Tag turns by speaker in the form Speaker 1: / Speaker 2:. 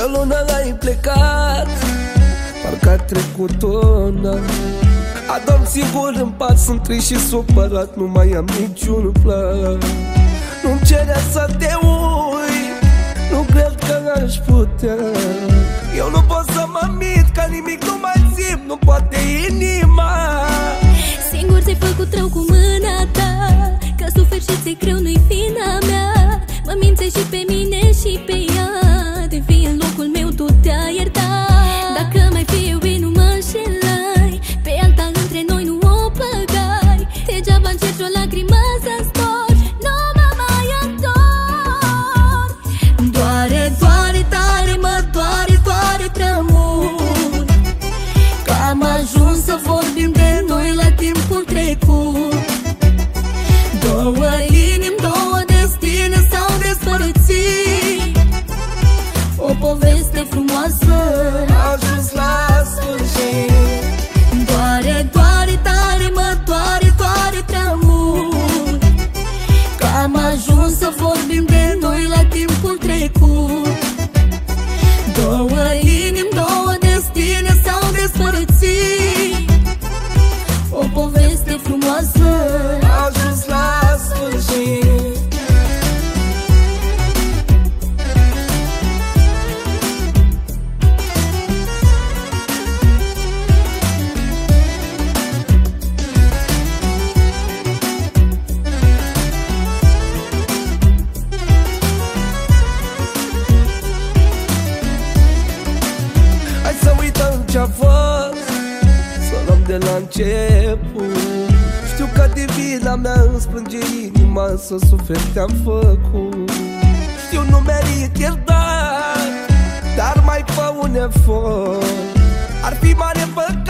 Speaker 1: lună ai plecat, parcă a trecut o an. Adorm singur în pat, sunt trist și supărat, nu mai am niciun plan. Nu-mi cere să te uit, nu cred că aș putea. Eu nu pot să mă mit, că nimic nu mai simt, nu poate inima.
Speaker 2: Singur ți-ai făcut rău cu mâna ta, că suferi și ți-e greu, nu-i vina mea. Mă mințești și pe mine și pe ea, de fi în locul meu tu te-ai iertat. Dacă mai fi iubit nu mă înșelai, pe alta între noi nu o băgai. Degeaba încerci o lacrimă să storci, nu mă mai întorc. Doare, doare tare, mă doare, doare prea mult, că am ajuns să vorbim de noi la timpul trecut. Două inimi, două destine s-au despărțit, o poveste frumoasă
Speaker 1: a ajuns la sfârșit.
Speaker 2: Doare, doare tare, mă doare, doare prea mult, că am ajuns să vorbim de noi la timpul trecut. Două inimi, două destine s-au despărțit, o poveste frumoasă
Speaker 1: a ajuns la sfârșit. Hai să uităm ce-a fost, să luăm de la început. Știu că de vina mea îmi sprânge inima, să suferi te-am făcut. Știu nu merit iertat, dar mai fă un efort, ar fi mare păcat